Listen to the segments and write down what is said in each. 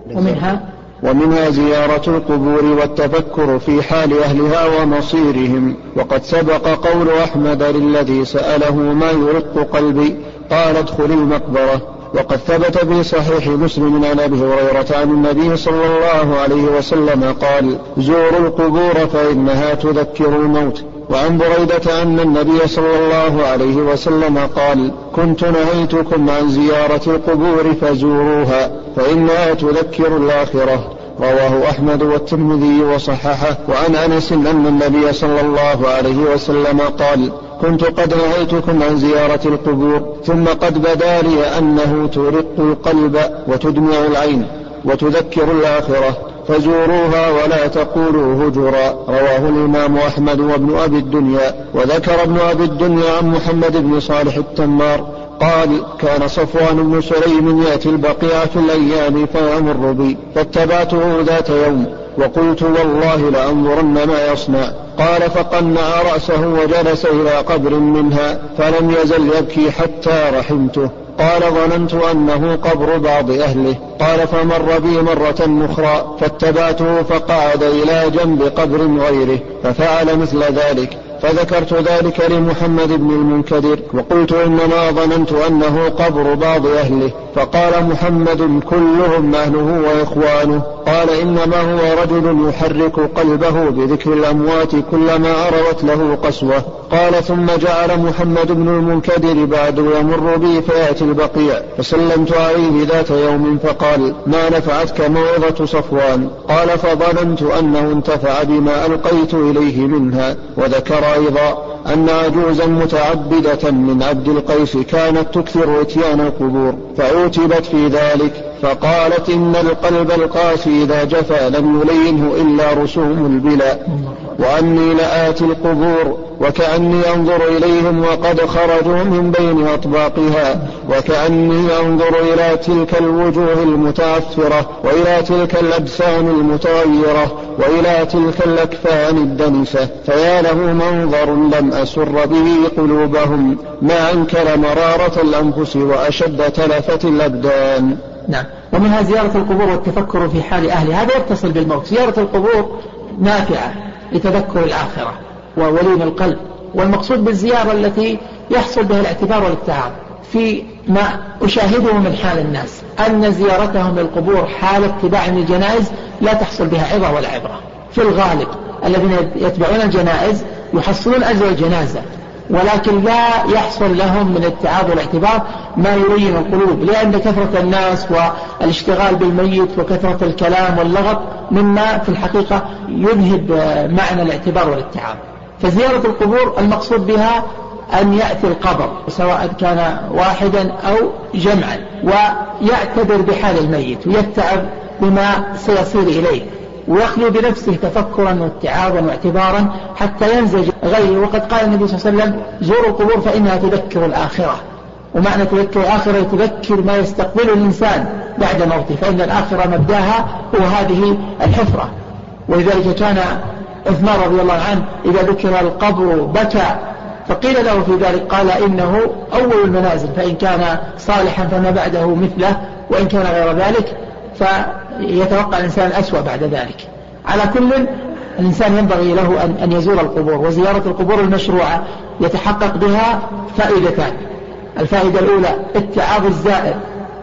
ومنها زيارة القبور والتفكر في حال أهلها ومصيرهم. وقد سبق قول أحمد للذي سأله ما يرق قلبي قال ادخل المقبرة. وقد ثبت في صحيح مسلم عن أبي هريرة عن النبي صلى الله عليه وسلم قال زوروا القبور فإنها تذكر الموت. وعن بريدة أن النبي صلى الله عليه وسلم قال كنت نهيتكم عن زيارة القبور فزوروها فإنها تذكر الآخرة. رواه أحمد والترمذي وصححه. وعن أنس أن النبي صلى الله عليه وسلم قال كنت قد نهيتكم عن زيارة القبور ثم قد بدا لي أنه ترق القلب وتدمع العين وتذكر الآخرة فزوروها ولا تقولوا هجرا. رواه الإمام أحمد وابن أبي الدنيا. وذكر ابن أبي الدنيا عن محمد بن صالح التمار قال كان صفوان بن سليم يأتي البقيع في الأيام فيمر بي فاتبعته ذات يوم وقلت والله لأنظرن ما يصنع. قال فقنع رأسه وجلس إلى قبر منها فلم يزل يبكي حتى رحمته. قال ظننت أنه قبر بعض أهله. قال فمر بي مرة أخرى فاتبعته فقعد إلى جنب قبر غيره ففعل مثل ذلك. فذكرت ذلك لمحمد بن المنكدر وقلت إنما ظننت أنه قبر بعض أهله. فقال محمد كلهم أهله وإخوانه. قال إنما هو رجل يحرك قلبه بذكر الأموات كلما عرضت له قسوة. قال ثم جعل محمد بن المنكدر بعد يمر بي فيأتي البقيع فسلمت عليه ذات يوم فقال ما نفعتك موعظة صفوان؟ قال فظننت أنه انتفع بما ألقيت إليه منها. وذكر أيضا أن عجوزا متعبدة من عبد القيس كانت تكثر إتيان القبور فعوتبت في ذلك فقالت إن القلب القاسي إذا جفا لم يلينه إلا رسوم البلا وأني لآتي القبور وكأني أنظر إليهم وقد خرجوا من بين أطباقها وكأني أنظر إلى تلك الوجوه المتعفرة وإلى تلك الأجسام المتغيرة وإلى تلك الأكفان الدنسة فيا له منظر لم أسر به قلوبهم ما أنكر مرارة الأنفس وأشد تلفة الأبدان. نعم. ومنها زيارة القبور والتفكر في حال أهلها. هذا يتصل بالموت. زيارة القبور نافعة لتذكر الآخرة وولين القلب. والمقصود بالزيارة التي يحصل بها الاعتبار والاتعاظ في ما أشاهده من حال الناس أن زيارتهم للقبور حال اتباع الجنائز لا تحصل بها عظة ولا عبرة. في الغالب الذين يتبعون الجنائز يحصلون أجر الجنازة ولكن لا يحصل لهم من الاتعاظ والاعتبار ما يلين القلوب لأن كثرة الناس والاشتغال بالميت وكثرة الكلام واللغط مما في الحقيقة يذهب معنى الاعتبار والاتعاظ. فزيارة القبور المقصود بها أن يأتي القبر سواء كان واحدا أو جمعا ويعتبر بحال الميت ويتعب بما سيصير إليه ويخلو بنفسه تفكرا واتعاظا واعتبارا حتى ينزج غيره. وقد قال النبي صلى الله عليه وسلم زوروا القبور فإنها تذكر الآخرة. ومعنى تذكر الآخرة تذكر ما يستقبله الإنسان بعد موته فإن الآخرة مبداها هو هذه الحفرة. ولذلك كان عثمان رضي الله عنه إذا ذكر القبر بكى فقيل له في ذلك قال إنه أول المنازل فإن كان صالحا فما بعده مثله وإن كان غير ذلك فيتوقع الإنسان الأسوأ بعد ذلك. على كل الإنسان ينبغي له أن يزور القبور. وزيارة القبور المشروعة يتحقق بها فائدتان. الفائدة الأولى اتعاظ الزائر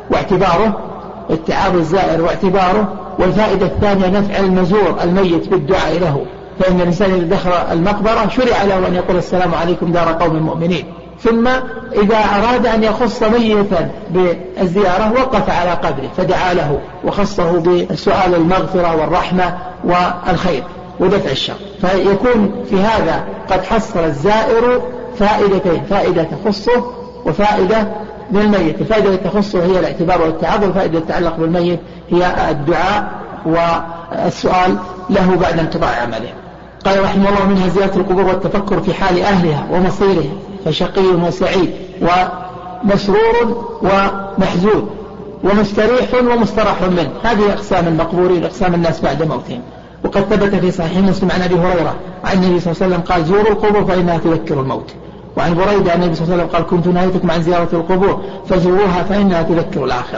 واعتباره والفائدة الثانية نفع المزور الميت بالدعاء له فإن الإنسان إذا دخل المقبرة شرع له أن يقول السلام عليكم دار قوم مؤمنين. ثم إذا أراد أن يخص ميتا بالزيارة وقف على قبره فدعا له وخصه بسؤال المغفرة والرحمة والخير ودفع الشر. فيكون في هذا قد حصل الزائر فائدتين فائدة تخصه وفائدة للميت. الفائدة التي تخصه هي الاعتبار والتعظ والفائدة التي تتعلق بالميت هي الدعاء والسؤال له بعد انقضاء عمله. قال رحمه الله منها زيارة القبور والتفكر في حال أهلها ومصيرهم فشقي وسعيد ومسرور ومحزون ومستريح ومستراح منه. هذه أقسام المقبورين أقسام الناس بعد موتهم. وقد ثبت في صحيح مسلم عن أبي هريرة عن النبي صلى الله عليه وسلم قال زوروا القبور فإنها تذكر الموت. وعن بريدة عن النبي صلى الله عليه وسلم قال كنت نهيتكم عن زيارة القبور فزوروها فإنها تذكر الآخرة.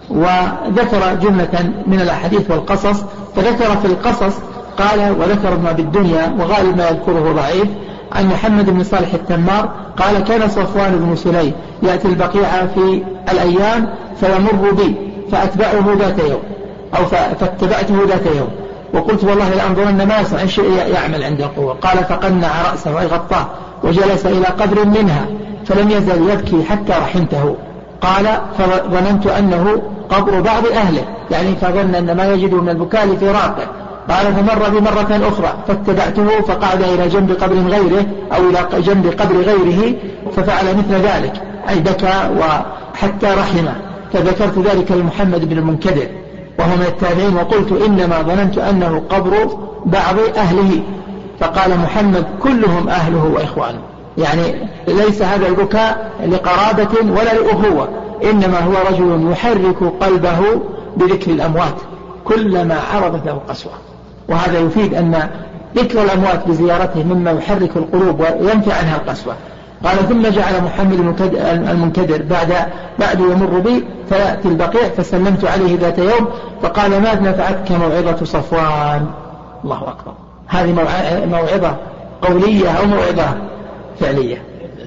وذكر جملة من الأحاديث والقصص. فذكر في القصص قال: وذكر ابن أبي الدنيا وغالب ما يذكره ضعيف عن محمد بن صالح التمار قال: كان صفوان بن سليم يأتي البقيع في الأيام فيمر بي فأتبعه ذات يوم، أو فاتبعته ذات يوم، وقلت: والله لأنظرن ما يصنع شيء يعمل عند القبور. قال: فقنع رأسه أي غطاه وجلس إلى قبر منها فلم يزل يبكي حتى رحمته. قال: فظننت أنه قبر بعض أهله، يعني فظن أن ما يجد من البكاء لفراقه. قال: فمر بي مرة أخرى فاتبعته فقعد إلى جنب قبر غيره أو إلى جنب قبر غيره ففعل مثل ذلك، أي بكى وحتى رحمه. فذكرت ذلك لمحمد بن المنكدر وهو من التابعين وقلت: إنما ظننت أنه قبر بعض أهله. فقال محمد: كلهم أهله وإخوانه، يعني ليس هذا البكاء لقرابة ولا لأخوة، إنما هو رجل يحرك قلبه بذكر الأموات كلما عرضت له قسوة. وهذا يفيد أن ذكر الأموات بزيارته مما يحرك القلوب وينفع عنها القسوة. قال: ثم جعل محمد المنكدر بعد يمر بي فيأتي البقيع فسلمت عليه ذات يوم فقال: ما نفعتك موعظة صفوان؟ الله أكبر. هذه موعظة قولية أو موعظة فعلية؟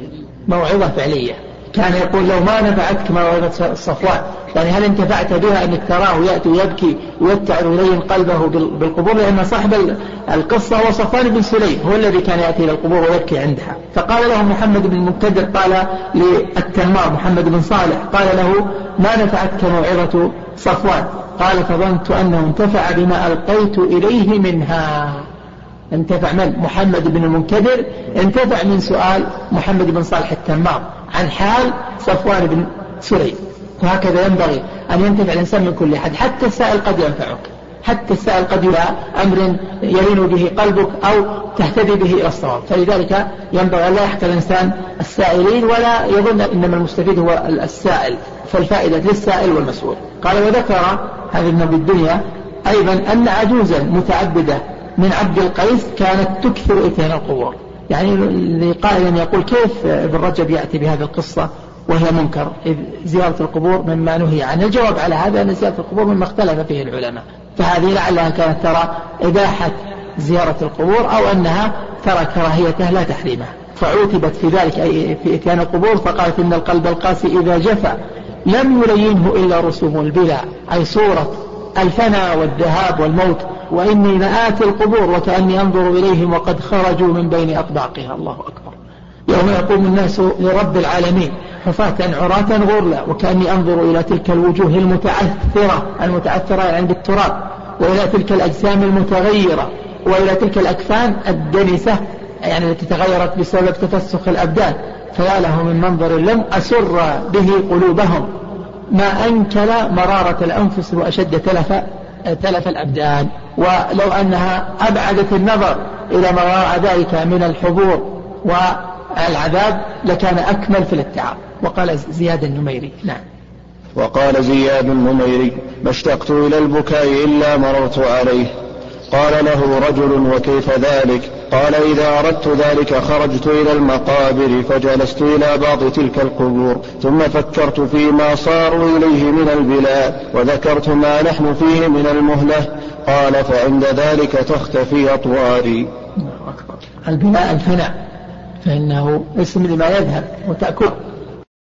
موعظة فعلية. كان يقول: لو ما نفعتك موعظة صفوان، يعني هل انتفعت بها أنك تراه يأتي يبكي ويتعر إليه قلبه بالقبور؟ لأن صاحب القصة هو صفوان بن سليم، هو الذي كان يأتي إلى القبور ويبكي عندها. فقال له محمد بن المنكدر، قال للتمار محمد بن صالح، قال له: ما نفعتك موعظة صفوان؟ قال: فظنت أنه انتفع بما ألقيت إليه منها. انتفع من؟ محمد بن المنكدر انتفع من سؤال محمد بن صالح التمار عن حال صفوان بن سليم. وهكذا ينبغي أن ينتفع الإنسان من كل أحد، حتى السائل قد ينفعك، حتى السائل قد يرى أمر يلين به قلبك أو تهتدي به إلى الصواب. فلذلك ينبغي أن لا يحقر الإنسان السائلين ولا يظن إنما المستفيد هو السائل، فالفائدة للسائل والمسؤول. قال: وذكر هذا ابن أبي الدنيا أيضا أن عجوزا متعبدة من عبد القيس كانت تكثر إتيان القبور. يعني لقائل يقول: كيف ابن رجب يأتي بهذه القصة وهي منكر؟ إذ زيارة القبور مما نهي عنه. الجواب على هذا أن زيارة القبور مما اختلف فيه العلماء، فهذه لعلها كانت ترى إباحة زيارة القبور أو أنها ترى كراهيته لا تحريمه، فعوتبت في ذلك أي في إتيان القبور. فقالت: إن القلب القاسي إذا جفا لم يلينه إلا رسوم البلع، أي صورة الفنا والذهاب والموت. وإني لآتي القبور وكأني أنظر إليهم وقد خرجوا من بين أطباقها. الله أكبر. يوم يقوم الناس لرب العالمين حفاة عراة غرلا وكأني أنظر إلى تلك الوجوه المتعثرة عند التراب، وإلى تلك الأجسام المتغيرة، وإلى تلك الأكفان الدنسة، يعني التي تغيرت بسبب تفسخ الأبدان. فيا له من منظر لم أسر به قلوبهم، ما أنكل مرارة الأنفس وأشد تلف الأبدان. ولو أنها أبعدت النظر إلى ما وراء ذلك من الحضور والعذاب لكان أكمل في الاتعاب. وقال زياد النميري. نعم. وقال زياد النميري: ما اشتقت إلى البكاء إلا مررت عليه. قال له رجل: وكيف ذلك؟ قال: إذا أردت ذلك خرجت إلى المقابر فجلست إلى بعض تلك القبور ثم فكرت فيما صاروا إليه من البلاد وذكرت ما نحن فيه من المهلة. قال: فعند ذلك تختفي أطواري. البناء الفناء، فإنه اسم لما يذهب وتأكل.